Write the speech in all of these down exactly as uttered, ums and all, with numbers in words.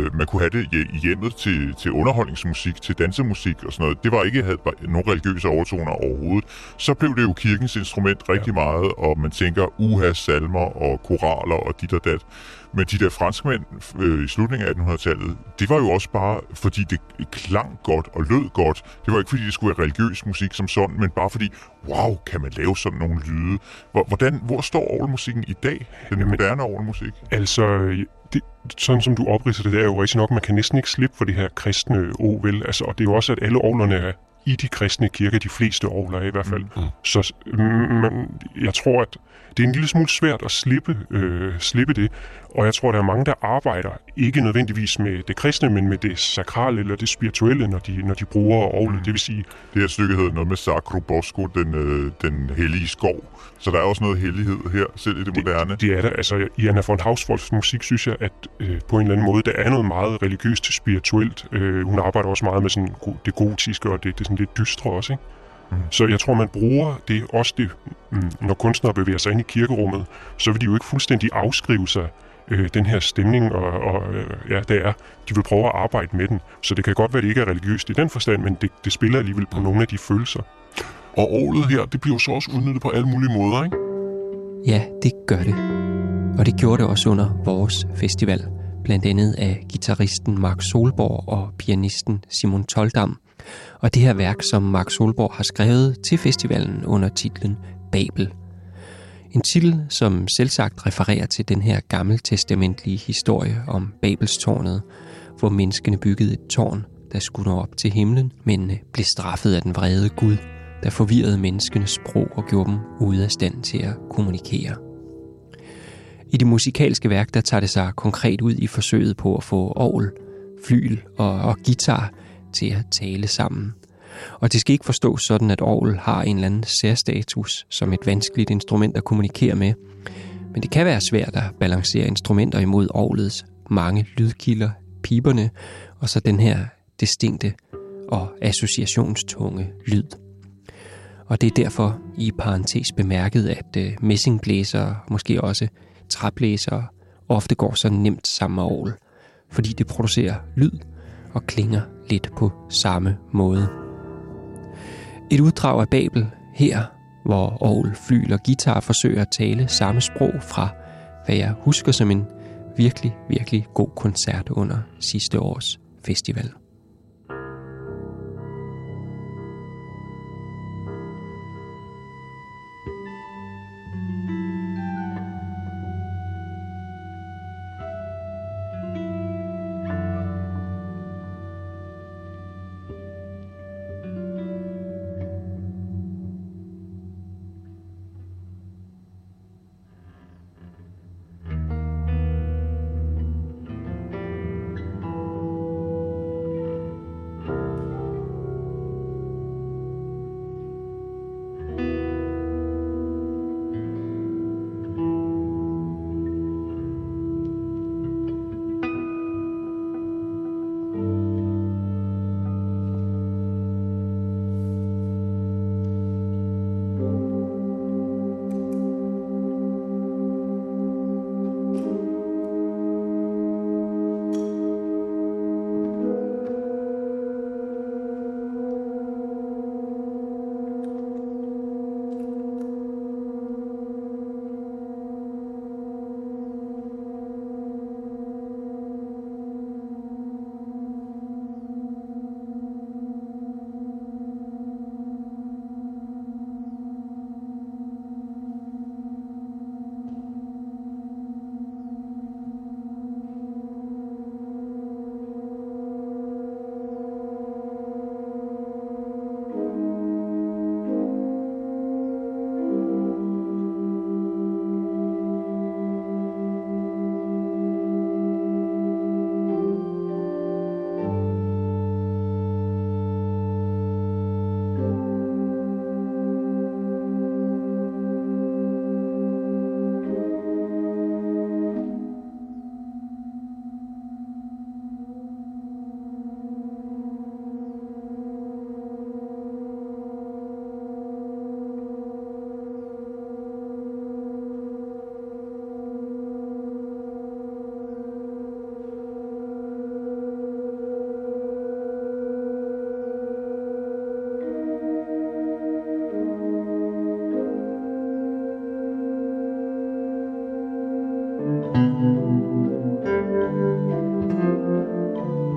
øh, man kunne have det i hjemmet til, til underholdningsmusik, til dansemusik og sådan noget. Det var ikke havde nogen religiøse overtoner overhovedet. Så blev det jo kirkens instrument rigtig ja. meget, og man tænker uha, salmer og koraler og dit og dat. Men de der franskmænd øh, i slutningen af attenhundredetallet, det var jo også bare, fordi det klang godt og lød godt. Det var ikke, fordi det skulle være religiøs musik som sådan, men bare fordi, wow, kan man lave sådan nogle lyde? Hvordan, hvor står orgelmusikken i dag, den Jamen, moderne orgelmusik? Altså, det, sådan som du opridser det, det er jo rigtig nok, man kan næsten ikke slippe for det her kristne o, vel? Altså, og det er jo også, at alle orglerne er i de kristne kirker, de fleste orgler i hvert fald. Mm. Så man, jeg tror, at det er en lille smule svært at slippe, øh, slippe det, og jeg tror, der er mange, der arbejder ikke nødvendigvis med det kristne, men med det sakrale eller det spirituelle, når de, når de bruger orglet. Mm. Det vil sige... Det her stykke hedder noget med Sacro Bosco, den, øh, den hellige skov. Så der er også noget hellighed her, selv i det, det moderne. Det er der. Altså, i Anna von Hauswolfs musik, synes jeg, at øh, på en eller anden måde, der er noget meget religiøst til spirituelt. Øh, hun arbejder også meget med sådan, det gotiske, og det, det er sådan lidt dystre også, ikke? Mm. Så jeg tror, man bruger det også, det, mm, når kunstnere bevæger sig ind i kirkerummet, så vil de jo ikke fuldstændig afskrive sig øh, den her stemning, og, og øh, ja, det er, de vil prøve at arbejde med den. Så det kan godt være, at det ikke er religiøst i den forstand, men det, det spiller alligevel på mm. nogle af de følelser. Og orglet her, det bliver så også udnyttet på alle mulige måder, ikke? Ja, det gør det. Og det gjorde det også under vores festival. Blandt andet af guitaristen Mark Solborg og pianisten Simon Toldam. Og det her værk, som Mark Solborg har skrevet til festivalen under titlen Babel. En titel, som selvsagt refererer til den her gammeltestamentlige historie om Babelstårnet, hvor menneskene byggede et tårn, der skulle nå op til himlen, men blev straffet af den vrede Gud, der forvirrede menneskenes sprog og gjorde dem ude af stand til at kommunikere. I det musikalske værk, der tager det sig konkret ud i forsøget på at få orgel, flygel og, og guitar til at tale sammen. Og det skal ikke forstås sådan, at orgel har en eller anden særstatus som et vanskeligt instrument at kommunikere med. Men det kan være svært at balancere instrumenter imod orglets mange lydkilder, piberne, og så den her distinkte og associationstunge lyd. Og det er derfor i parentes bemærket, at øh, messingblæsere, måske også træblæsere, ofte går så nemt sammen med orgel, fordi det producerer lyd og klinger lidt på samme måde. Et uddrag af Babel her, hvor orgel, flygel og guitar forsøger at tale samme sprog fra, hvad jeg husker som en virkelig, virkelig god koncert under sidste års festival.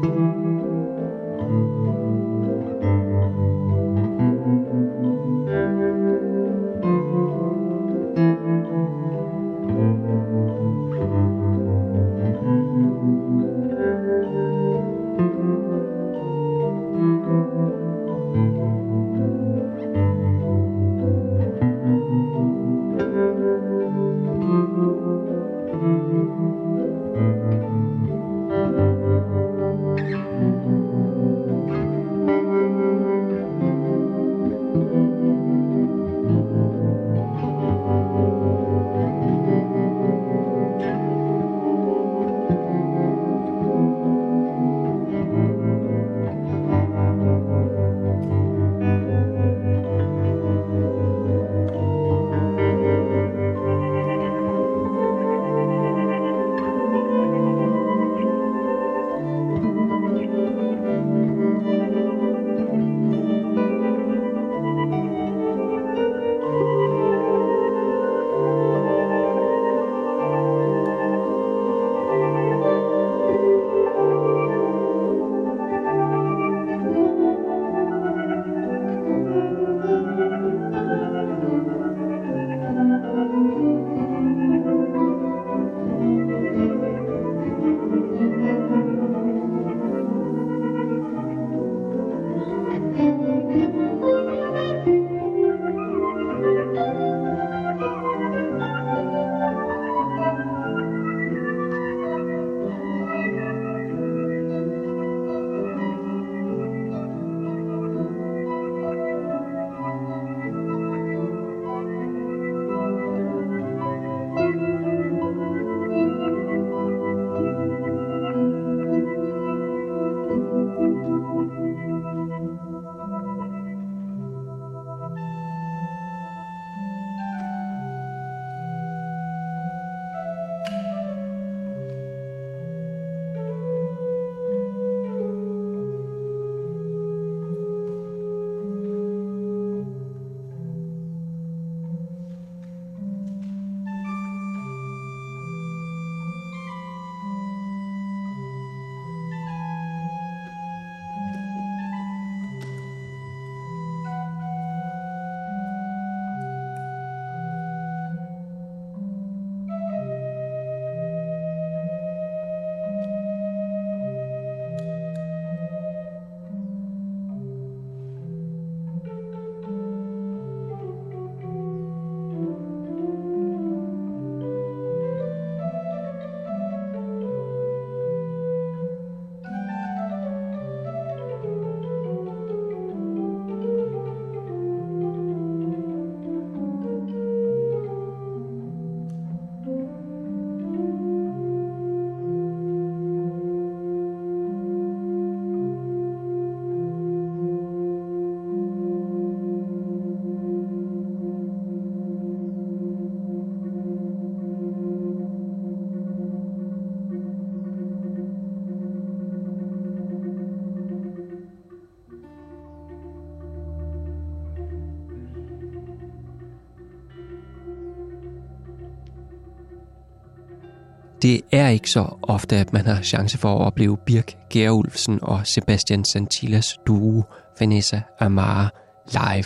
Det er ikke så ofte, at man har chance for at opleve Birk Gerulfsen og Sebastian Santillas duo Vanessa Amara live.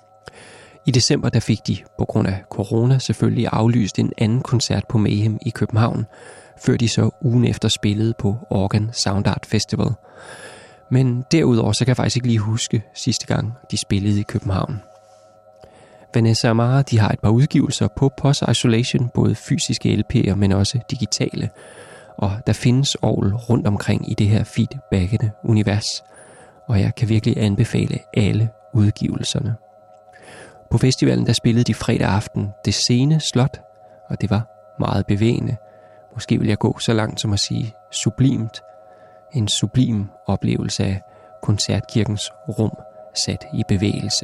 I december der fik de, på grund af corona, selvfølgelig aflyst en anden koncert på Mayhem i København, før de så ugen efter spillede på Organ Sound Art Festival. Men derudover så kan jeg faktisk ikke lige huske sidste gang, de spillede i København. Vanessa Amara de har et par udgivelser på Post Isolation, både fysiske L P'er, men også digitale. Og der findes orgel rundt omkring i det her feedbackende univers. Og jeg kan virkelig anbefale alle udgivelserne. På festivalen der spillede de fredag aften Det Sene Slot, og det var meget bevægende. Måske vil jeg gå så langt som at sige sublimt. En sublim oplevelse af koncertkirkens rum sat i bevægelse.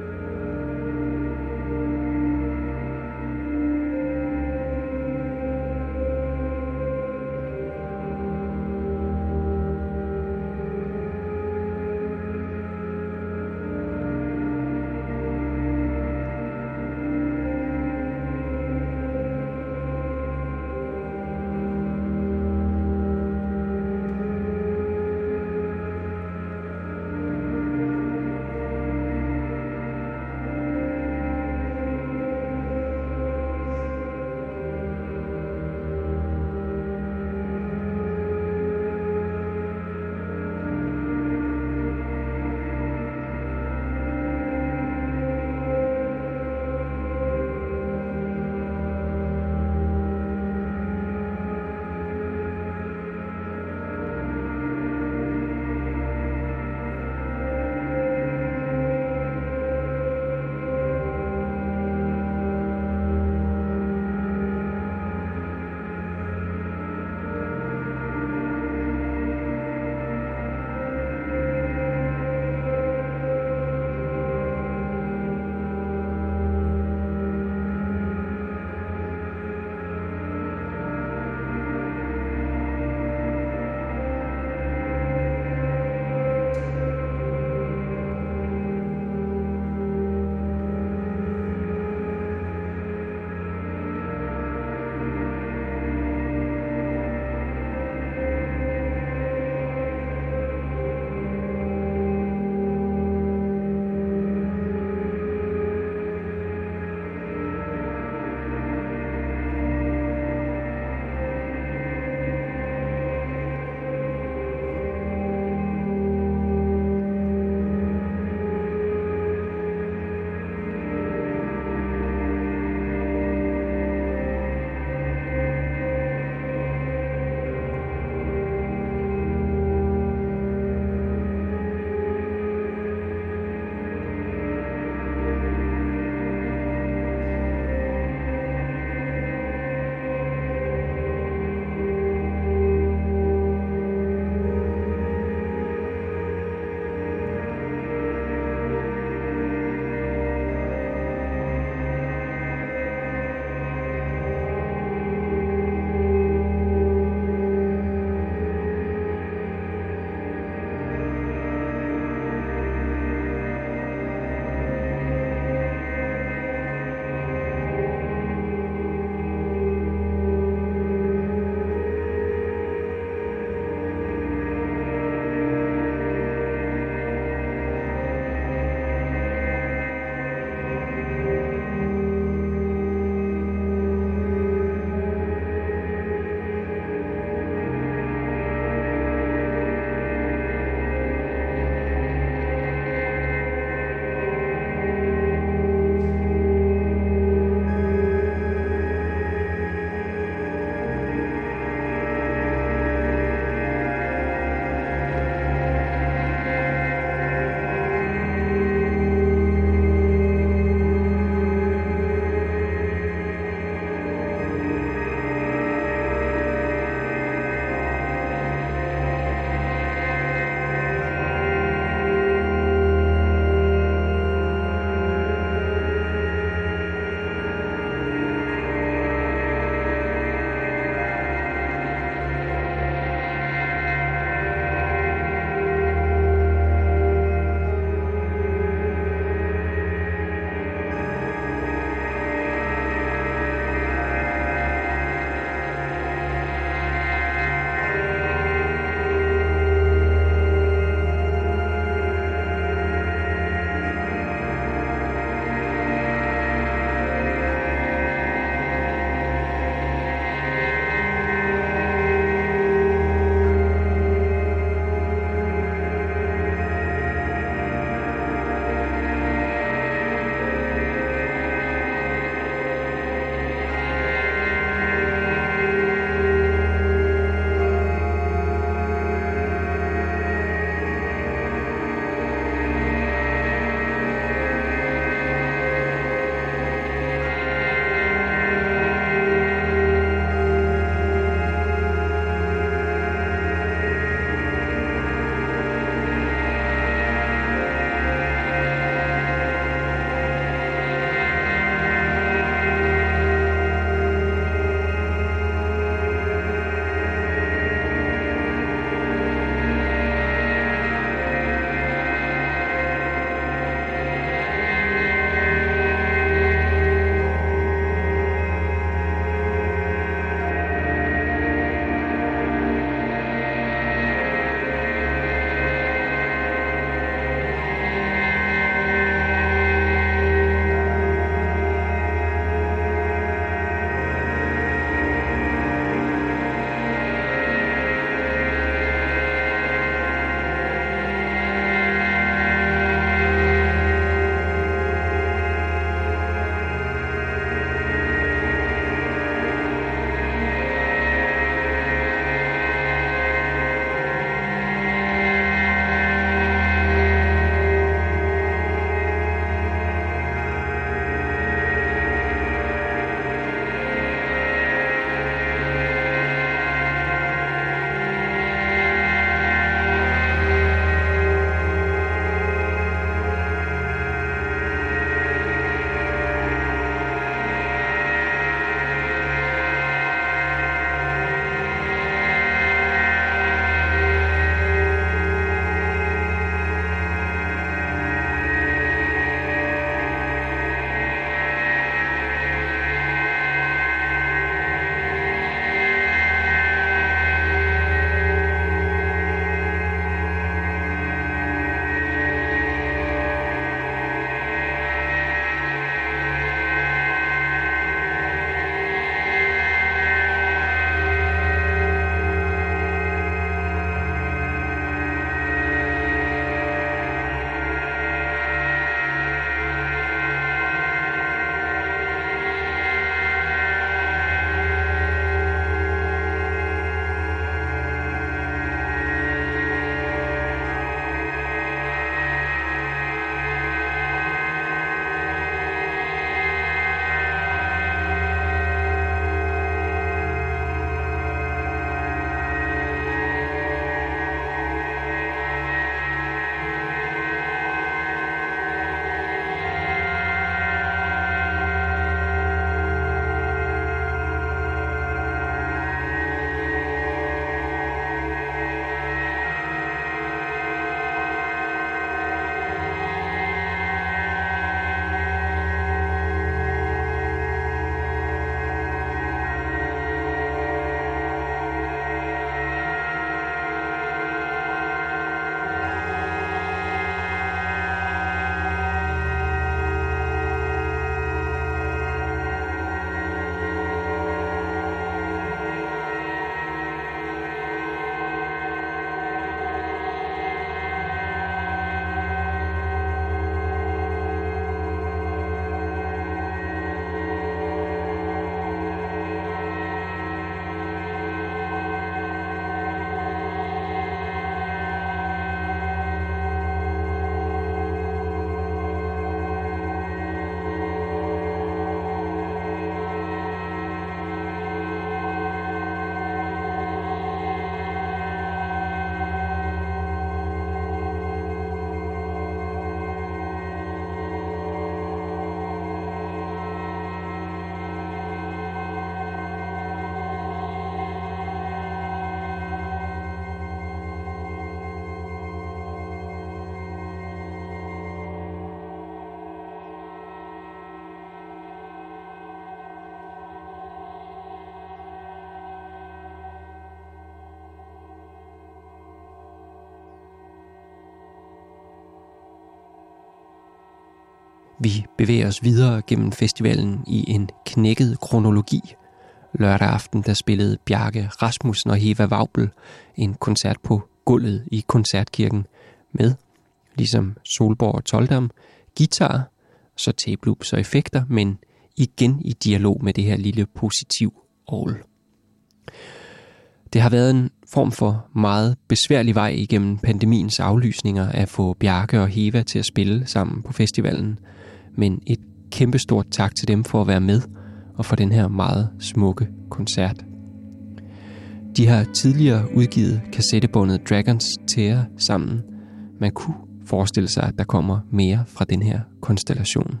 Vi bevæger os videre gennem festivalen i en knækket kronologi. Lørdag aften der spillede Bjarke Rasmussen og Heva Waubel en koncert på gulvet i Koncertkirken med, ligesom Solborg og Toldam, guitar, så tape loops og effekter, men igen i dialog med det her lille positiv orgel. Det har været en form for meget besværlig vej igennem pandemiens aflysninger at få Bjarke og Heva til at spille sammen på festivalen, men et kæmpestort tak til dem for at være med og for den her meget smukke koncert. De har tidligere udgivet kassettebåndet Dragons Tear sammen. Man kunne forestille sig, at der kommer mere fra den her konstellation.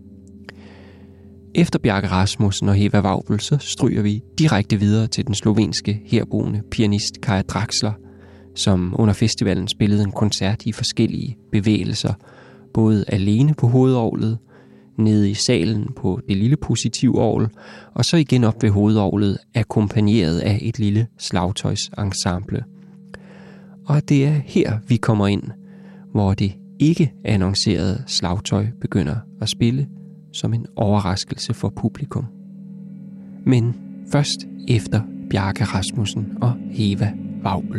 Efter Bjarke Rasmussen og Heva Waubel, så stryger vi direkte videre til den slovenske herboende pianist Kaja Draxler, som under festivalen spillede en koncert i forskellige bevægelser, både alene på hovedorglet, nede i salen på det lille positivorgel, og så igen op ved hovedorglet, akkompagneret af et lille slagtøjsensemble. Og det er her, vi kommer ind, hvor det ikke annoncerede slagtøj begynder at spille som en overraskelse for publikum. Men først efter Bjarke Rasmussen og Heva Waubel.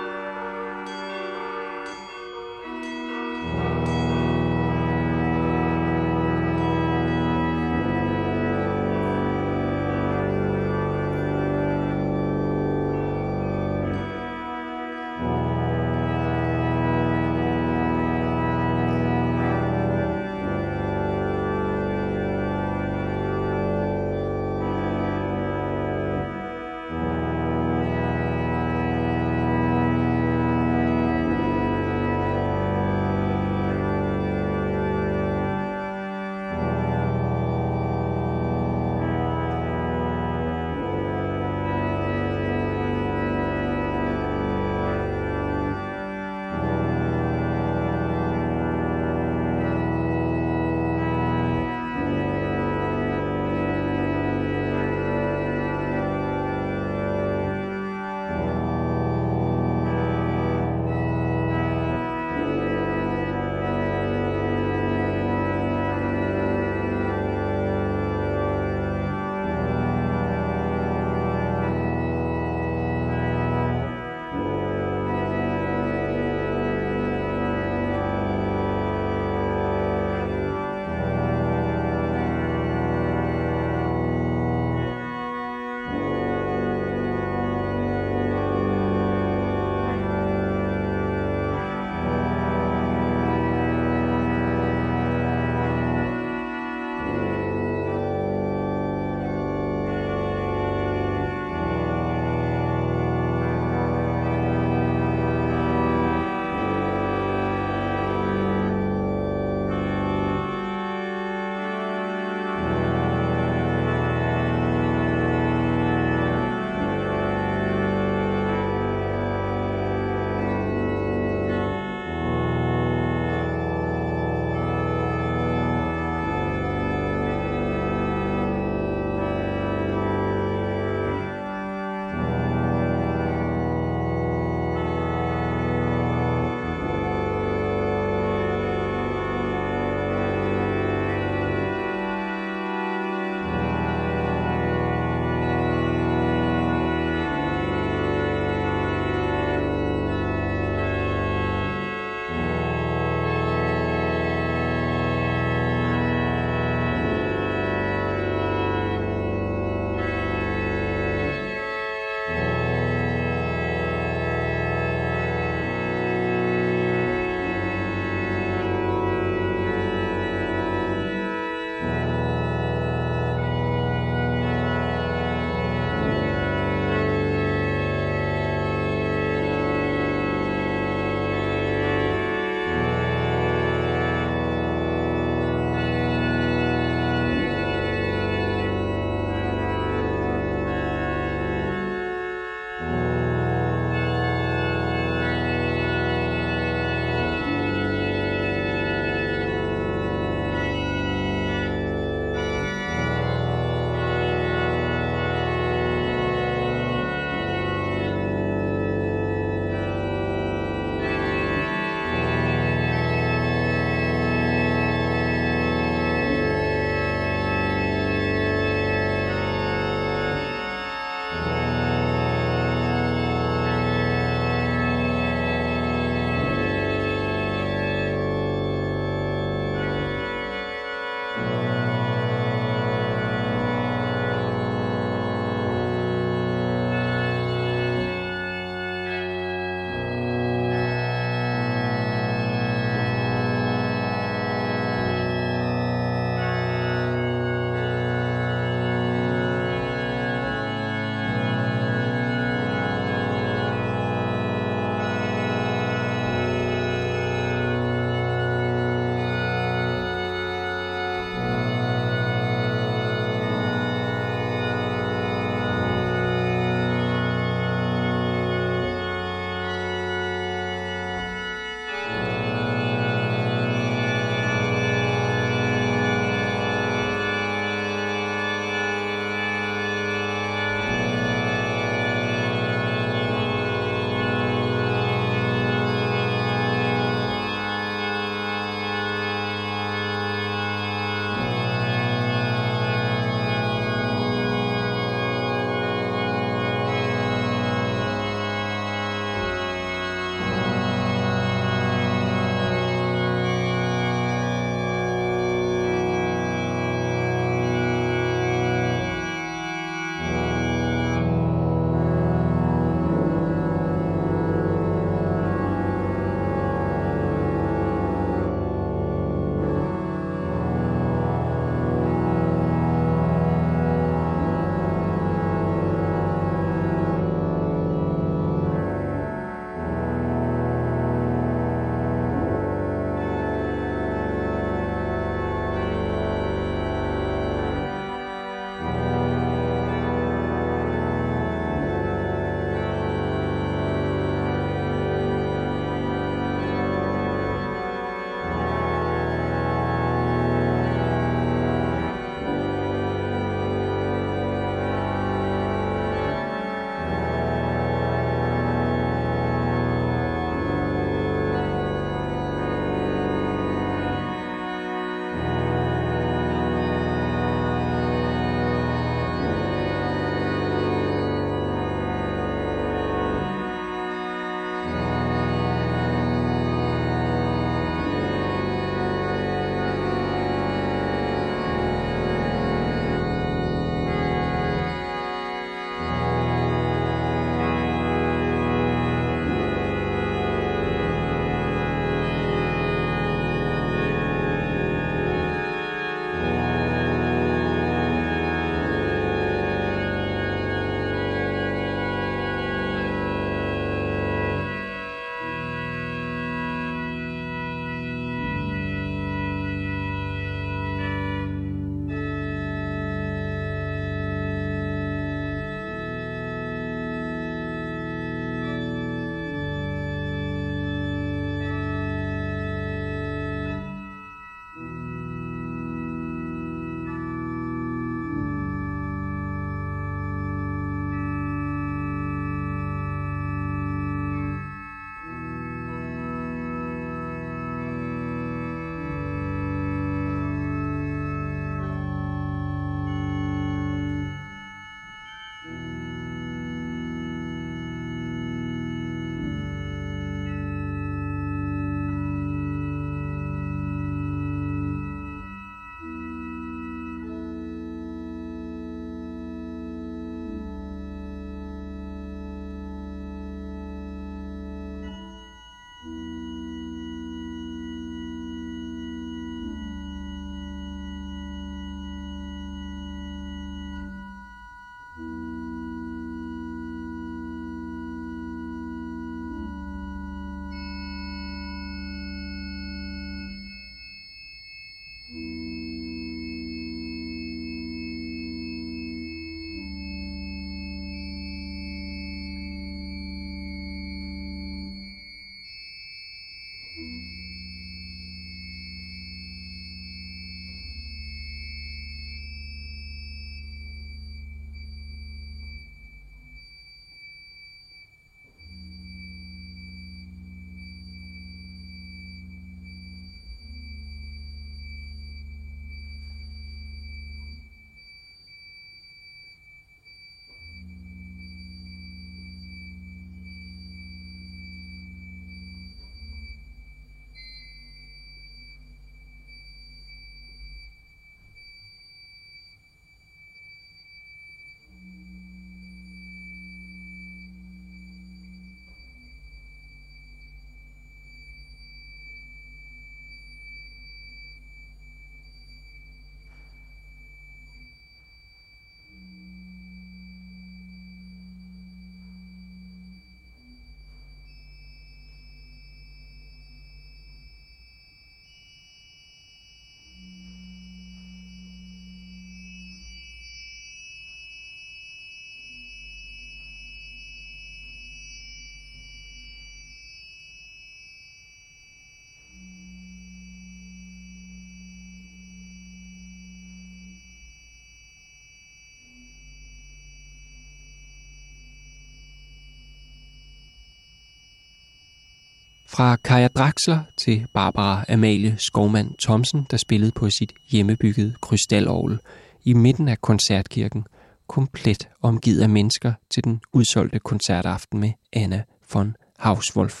Fra Kaja Draxler til Barbara Amalie Skovmand Thomsen, der spillede på sit hjemmebyggede krystalorgel i midten af koncertkirken, komplet omgivet af mennesker til den udsolgte koncertaften med Anna von Hauswolf.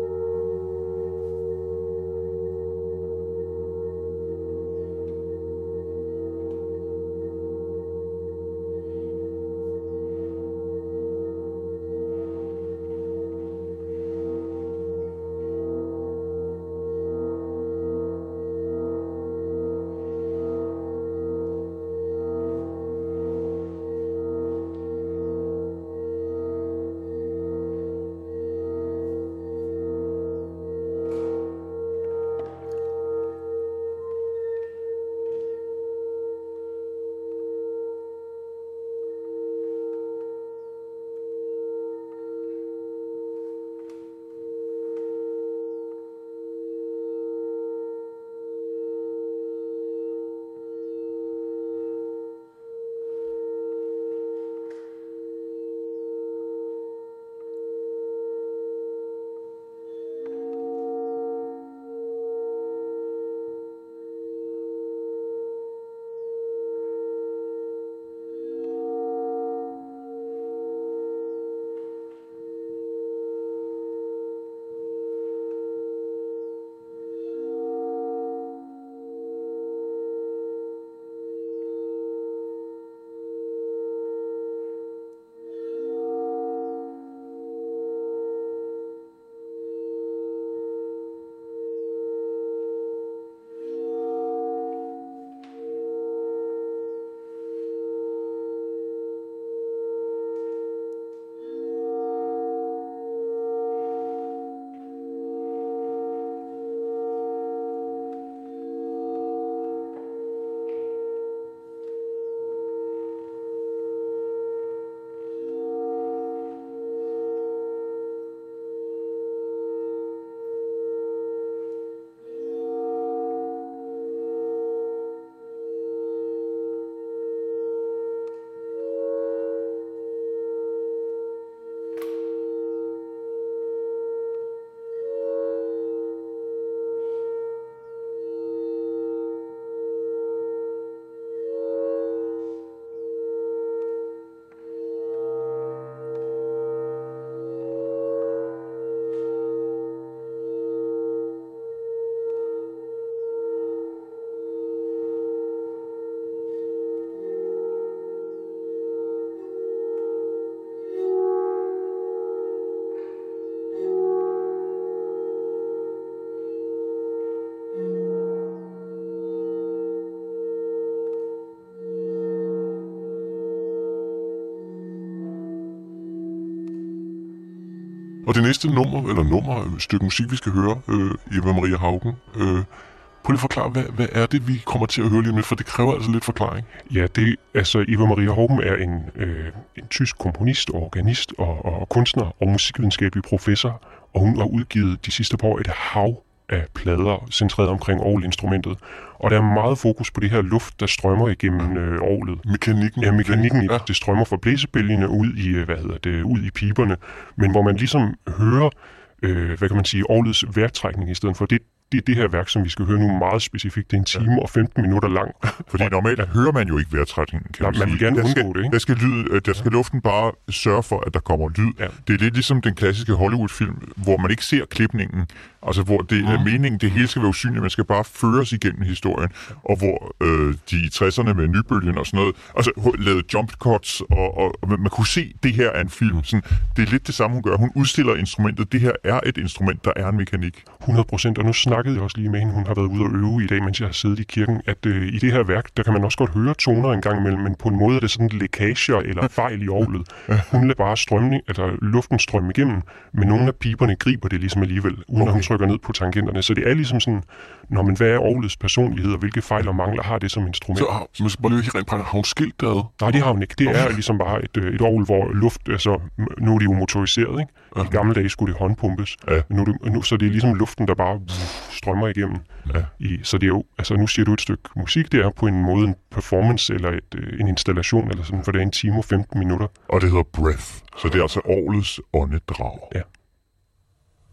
Og det næste nummer, eller nummer, stykke musik, vi skal høre, øh, Eva Maria Haugen, øh, prøv lige at forklare, hvad, hvad er det, vi kommer til at høre lige med, for det kræver altså lidt forklaring. Ja, det, altså Eva Maria Haugen er en, øh, en tysk komponist, organist og, og kunstner og musikvidenskabelig professor, og hun har udgivet de sidste par år et hav af plader centreret omkring orgelinstrumentet. Og der er meget fokus på det her luft, der strømmer igennem øh, orgelet. Mekanikken. Ja, mekanikken. Ja. Det strømmer fra blæsebælgene ud i, hvad hedder det, ud i piberne, men hvor man ligesom hører, øh, hvad kan man sige, orgelets vejrtrækning i stedet for. Det, det er det her værk, som vi skal høre nu meget specifikt. Det er en time ja. og femten minutter lang. Fordi normalt ja. hører man jo ikke vejrtrækningen, kan Nej, man, man sige. vil gerne der undgå skal, det, ikke? Der skal, lyd, der skal ja. luften bare sørge for, at der kommer lyd. Ja. Det er lidt ligesom den klassiske Hollywood-film, hvor man ikke ser klipningen, altså hvor det er mm. meningen, det hele skal være usynligt, man skal bare føres igennem historien, ja. og hvor øh, de i tresserne med nybølgen og sådan noget, altså lavede jump cuts, og, og, og man kunne se, det her er en film. Sådan, det er lidt det samme, hun gør. Hun udstiller instrumentet. Det her er et instrument, der er en mekanik. hundrede procent, og nu snakkede jeg også lige med hende, hun har været ude og øve i dag, mens jeg har siddet i kirken, at øh, i det her værk, der kan man også godt høre toner en gang imellem, men på en måde er det sådan lækager eller fejl i orglet. Hun lader bare strømning, altså luften strømme igennem, men nogle af piberne griber det ligesom alligevel, uden okay. at hun trykker ned på tangenterne. Så det er ligesom sådan, når man hvad er orglets personlighed, og hvilke fejl og mangler har det som instrument. Så har, man skal bare lige rent praktisk, har hun skilt det? Nej, det har hun ikke. Det er okay. ligesom bare et, et orgel, hvor luft, altså nu er det jo motoriseret, ikke? I gamle dage skulle det håndpumpes, ja. nu, det, nu, så det er ligesom luften, der bare strømmer igennem. Ja. I, så det er jo, altså nu siger du et stykke musik, det er på en måde en performance eller et, en installation, eller sådan, for det er en time og femten minutter. Og det hedder Breath, så det er altså orglets åndedrag. Ja.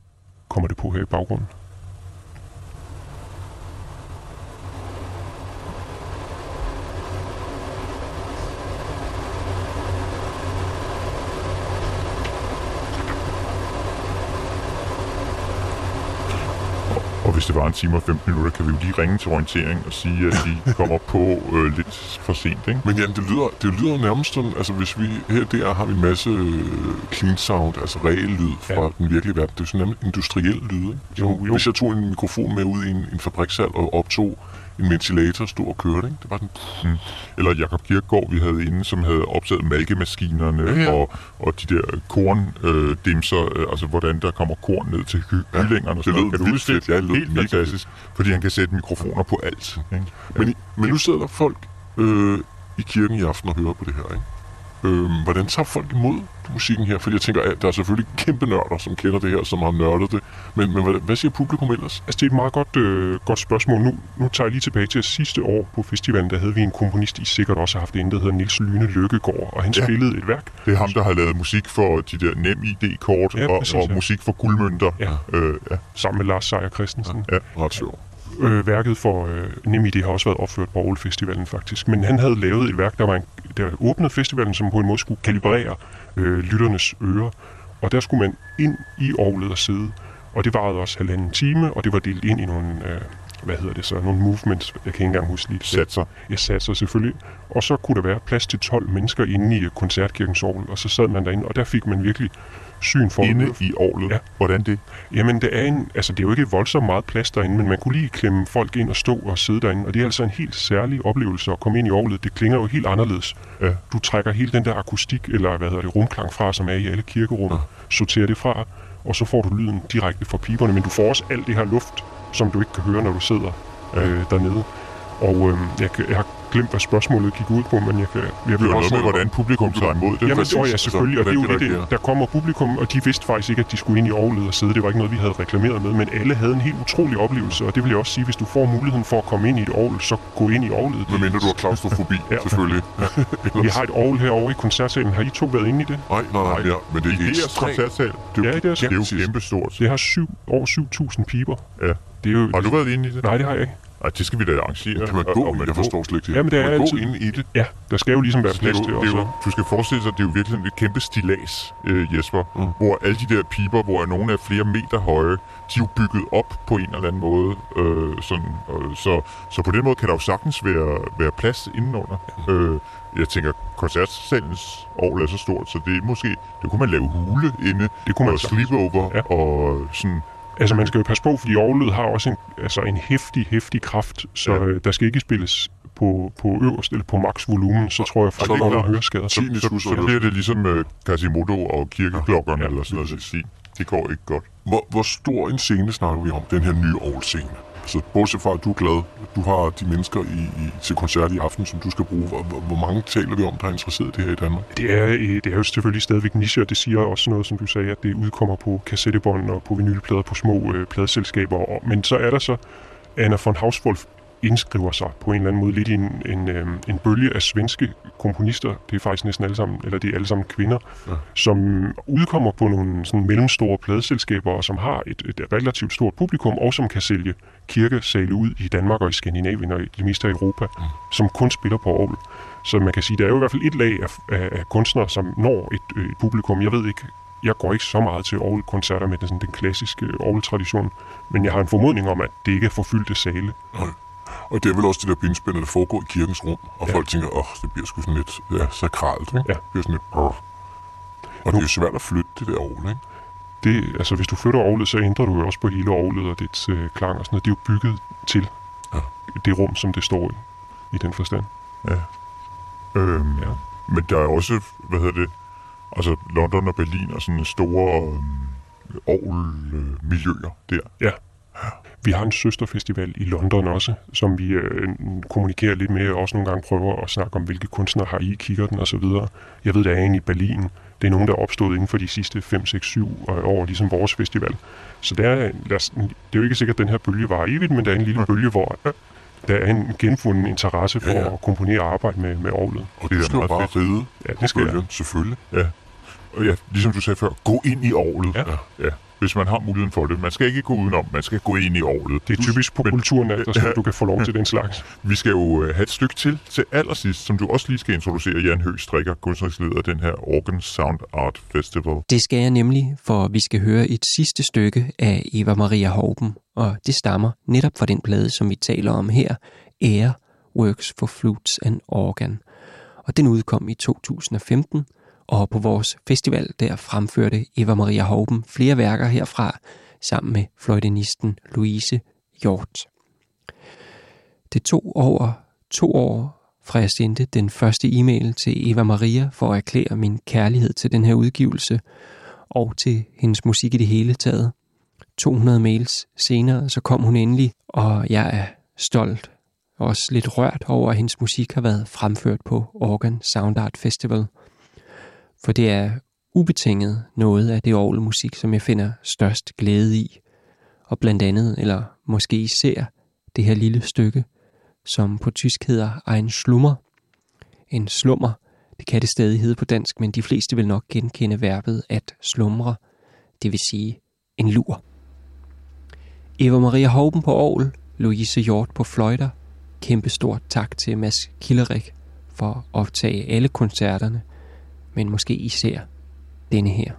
kommer det på her i baggrunden. Og hvis det var en time og femten minutter, kan vi jo lige ringe til orientering og sige, at de kommer på øh, lidt for sent, ikke? Men Jan, det lyder, det lyder nærmest sådan, altså hvis vi her der har vi en masse øh, clean sound, altså reel lyd fra ja. den virkelige verden. Det er jo sådan en industriel lyd, ikke? Jo, jo. Hvis jeg tog en mikrofon med ud i en, en fabrikshal og optog en ventilator, stod og kørte, ikke? Det var den... Mm. Eller Jakob Kirkegaard, vi havde inde, som havde optaget malkemaskinerne ja, ja. Og, og de der korndimser, øh, altså hvordan der kommer korn ned til hyldingerne ja, og sådan noget. Kan du huske det? Ja, det helt fantastisk, fordi han kan sætte mikrofoner på alt. Ikke? Men, men nu sidder der folk øh, i kirken i aften og hører på det her, ikke? Øh, hvordan tager folk imod musikken her? Fordi jeg tænker, at der er selvfølgelig kæmpe nørder, som kender det her, som har nørdet det. Men, men hvad, hvad siger publikum ellers? Altså, det er et meget godt, øh, godt spørgsmål. Nu, nu tager jeg lige tilbage til sidste år på festivalen, der havde vi en komponist, I sikkert også har haft inde, der hedder Niels Lyne Lykkegaard, og han ja. spillede et værk. Det er ham, der har lavet musik for de der nem I D-kort ja, og, og ja. musik for guldmønter. Ja. Øh, ja. Sammen med Lars Seier Christensen. Ja, ja. Ret sjovt. Øh, værket for øh, NemID har også været opført på Aarhus Festivalen faktisk, men han havde lavet et værk, der var en, der åbnede festivalen, som på en måde skulle kalibrere øh, lytternes ører, og der skulle man ind i orglet og sidde, og det varede også halvanden time, og det var delt ind i nogle, øh, hvad hedder det så, nogle movements, jeg kan ikke engang huske lige. Satser. Ja, satser selvfølgelig, og så kunne der være plads til tolv mennesker inde i koncertkirkens orgel, og så sad man derinde, og der fik man virkelig syn for inde i orglet. Ja. Hvordan det? Jamen, det er en, altså det er jo ikke voldsomt meget plads derinde, men man kunne lige klemme folk ind og stå og sidde derinde, og det er altså en helt særlig oplevelse at komme ind i orglet. Det klinger jo helt anderledes. Ja. Du trækker hele den der akustik, eller hvad hedder det, rumklang fra, som er i alle kirkerum, ja. sorterer det fra, og så får du lyden direkte fra piberne, men du får også alt det her luft, som du ikke kan høre, når du sidder ja. øh, dernede. Og øh, jeg, jeg har glemt, hvad spørgsmålet gik ud på, men jeg kan... Jeg vil også med, hvordan publikum tager imod det. Jamen, det var jeg selvfølgelig, og det er jo det, der kommer publikum, og de vidste faktisk ikke, at de skulle ind i orglet og sidde. Det var ikke noget, vi havde reklameret med, men alle havde en helt utrolig oplevelse, og det vil jeg også sige, hvis du får muligheden for at komme ind i et orgel, så gå ind i orglet. Men mindre du har klaustrofobi, ja. selvfølgelig. Ja. Vi har et orgel herovre i koncertsalen. Har I to været inde i det? Nej, nej, nej, ja, men det er ikke koncertsal. Det er, ja, det er, det er jo kæmpestort. Det har syv, over syv tusind piber. Ja. Det er jo, har du været inde i det? Nej, det har jeg ikke. Ej, det skal vi da arrangere. Kan man gå? Og, og jeg forstår slet ikke det. Jamen, det er man altid... gå inde i det? Ja, der skal jo ligesom være plads til også. Jo, du skal forestille sig, at det er jo virkelig et kæmpe stillads, øh, Jesper, mm. hvor alle de der piber, hvor nogle er flere meter høje, de er jo bygget op på en eller anden måde. Øh, sådan, øh, så, så på den måde kan der jo sagtens være, være plads indenunder. Mm. Øh, jeg tænker, koncertsalens orgel er så stort, så det er måske, det kunne man lave hule inde, det kunne man og sleepover, ja. og sådan... Altså, man skal jo passe på, fordi orglet har også en, altså en hæftig, hæftig kraft, så ja. øh, der skal ikke spilles på, på øverst eller på max volumen, så tror jeg, at folk får høreskader. Så, så, så, så bliver det ligesom uh, Quasimodo og kirkeklokkerne ja, eller sådan noget. Det, det går ikke godt. Hvor, hvor stor en scene snakker vi om, den her nye orgelscene? Så bortset fra, at du er glad, du har de mennesker i, i, til koncert i aften, som du skal bruge. Hvor, hvor mange taler vi om, der er interesseret i det her i Danmark? Det er, det er jo selvfølgelig stadigvæk niche, og det siger også noget, som du sagde, at det udkommer på kassettebånd og på vinylplader på små øh, pladeselskaber. Men så er der så, Anna von Hauswolf indskriver sig på en eller anden måde lidt i en, en, øh, en bølge af svenske komponister. Det er faktisk næsten alle sammen, eller det er alle sammen kvinder, ja. som udkommer på nogle sådan mellemstore pladeselskaber, og som har et, et relativt stort publikum, og som kan sælge kirkesale ud i Danmark og i Skandinavien og i det meste af Europa, mm. som kun spiller på orgel. Så man kan sige, der er jo i hvert fald et lag af, af, af kunstnere, som når et, et publikum. Jeg ved ikke, jeg går ikke så meget til orgelkoncerter med den, sådan, den klassiske orgeltradition, men jeg har en formodning om, at det ikke er forfyldte sale. Nej. Og det er vel også det der blindspænder, der foregår i kirkens rum, og ja. folk tænker, åh, oh, det bliver sgu sådan lidt ja, sakralt, ikke? Ja. Det bliver sådan lidt brrr. Og nu, det er jo svært at flytte det der orgel, ikke? Det, altså, hvis du flytter orglet, så ændrer du jo også på hele orglet og dets øh, klang og sådan noget. Det er jo bygget til ja. det rum, som det står i, i den forstand. Ja. Øhm, ja. Men der er også, hvad hedder det, altså London og Berlin og sådan store øh, orgelmiljøer der. Ja. Vi har en søsterfestival i London også, som vi øh, kommunikerer lidt med, og også nogle gange prøver at snakke om, hvilke kunstnere har I kigger den og så videre. Jeg ved, der er en i Berlin. Det er nogen, der er opstået inden for de sidste fem, seks, syv år, ligesom vores festival. Så der er, det er jo ikke sikkert, at den her bølge var evigt, men der er en lille bølge, hvor øh, der er en genfunden interesse for ja, ja. at komponere og arbejde med, med orglet. Og det skal jo bare fedt. ride. Ja, det skal jeg. Selvfølgelig. Ja. Og ja, ligesom du sagde før, gå ind i orglet. Ja. Ja. hvis man har muligheden for det. Man skal ikke gå udenom, man skal gå ind i orglet. Det er typisk på kulturen, at der skal, du kan få lov til den slags. Vi skal jo have et stykke til til allersidst, som du også lige skal introducere, Jan Høgh Strikker, kunstnerisk leder af den her Organ Sound Art Festival. Det skal jeg nemlig, for vi skal høre et sidste stykke af Eva Maria Houben, og det stammer netop fra den plade, som vi taler om her, Air Works for Flutes and Organ. Og den udkom i to tusind og femten, og på vores festival der fremførte Eva Maria Houben flere værker herfra, sammen med fløjtenisten Louise Hjort. Det tog over to år, fra jeg sendte den første e-mail til Eva Maria for at erklære min kærlighed til den her udgivelse, og til hendes musik i det hele taget. to hundrede mails senere, så kom hun endelig, og jeg er stolt, også lidt rørt over, at hendes musik har været fremført på Organ Sound Art Festival. For det er ubetinget noget af det orgelmusik, som jeg finder størst glæde i. Og blandt andet, eller måske især, det her lille stykke, som på tysk hedder Ein Slummer. En slummer, det kan det stadig hedde på dansk, men de fleste vil nok genkende verbet at slumre, det vil sige en lur. Eva Maria Houben på orgel, Louise Hjort på fløjter. Kæmpestort tak til Mads Kilderik for at optage alle koncerterne, men måske især denne her.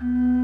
Mm.